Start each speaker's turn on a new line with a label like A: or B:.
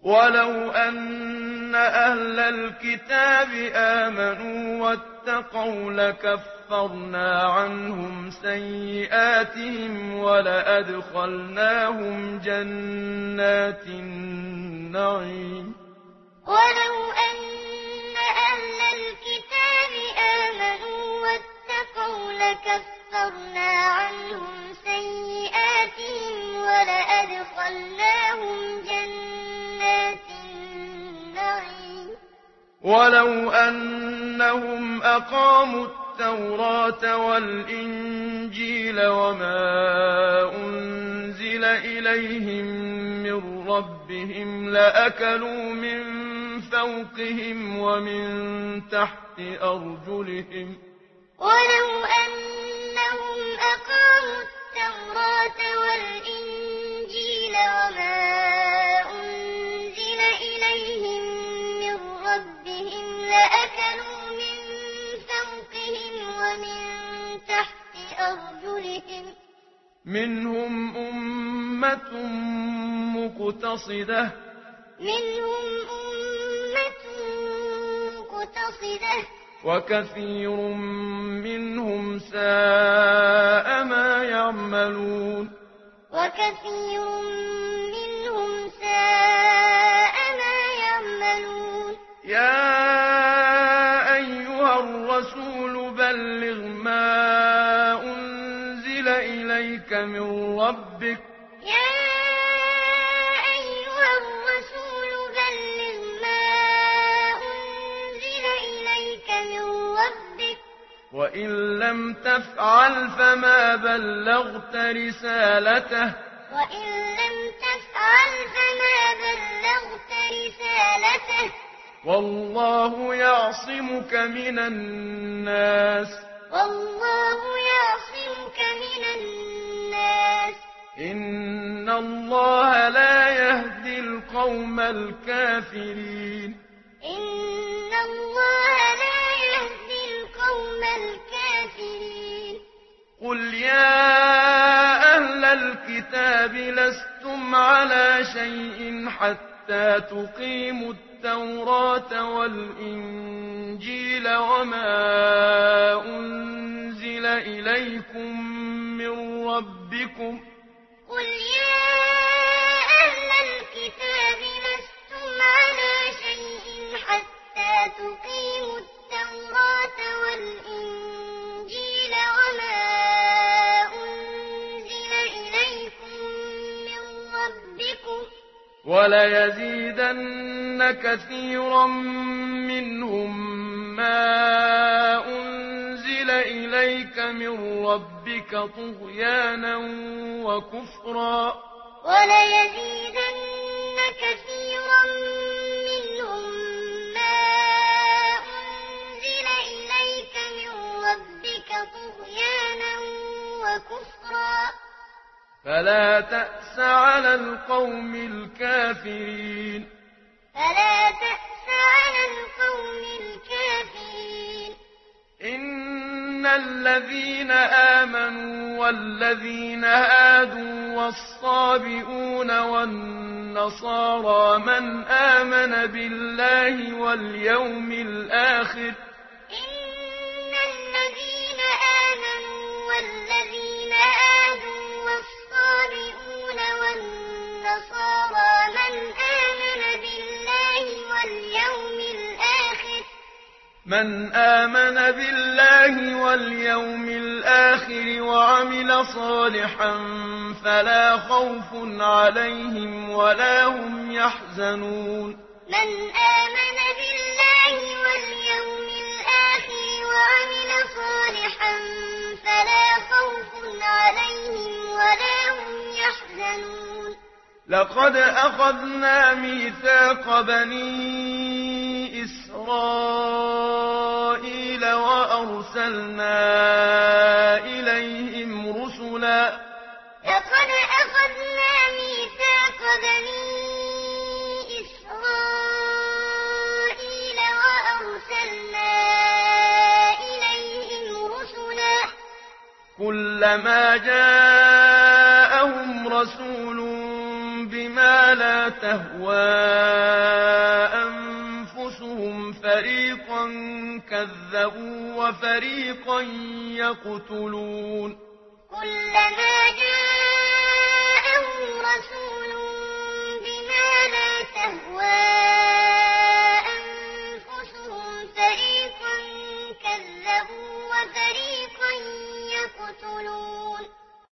A: ولو أن أهل الكتاب آمنوا واتقوا لكفرنا عنهم سيئاتهم ولأدخلناهم جنات النعيم
B: ولو أن أهل الكتاب آمنوا واتقوا لكفرنا عنهم سيئاتهم ولأدخلناهم جنات النعيم
A: ولو أنهم أقاموا التوراة والإنجيل وما أنزل إليهم من ربهم لأكلوا من فوقهم ومن تحت أرجلهم
B: ولو أنهم أقاموا التوراة والإنجيل وما أنزل إليهم من ربهم لأكلوا من فوقهم ومن تحت أرجلهم
A: منهم أمة مقتصدة وكثير منهم ساء ما يعملون يا أيها الرسول بلغ ما أنزل إليك من ربك وإن لم تفعل فما بلغت رسالته والله يعصمك من الناس إن الله لا يهدي القوم الكافرين قل يا أهل الكتاب لستم على شيء حتى تقيموا التوراة والإنجيل وما أنزل إليكم من ربكم وليزيدن كثيرا منهم ما أنزل إليك من ربك طغيانا وكفرا فلا تأس على القوم الكافرين إن الذين آمنوا والذين هادوا والصابئون والنصارى من آمن بالله واليوم الآخر وعمل صالحا فلا خوف عليهم ولا هم يحزنون
B: من آمن بالله واليوم الآخر وعمل صالحا فلا خوف عليهم ولا هم يحزنون
A: لقد أخذنا ميثاق بني إسرائيل وأرسلنا إليهم رسلا كلما جاءهم رسول بما لا تهوى أنفسهم فريقا كذبوا وفريقا يقتلون
B: كلما جاء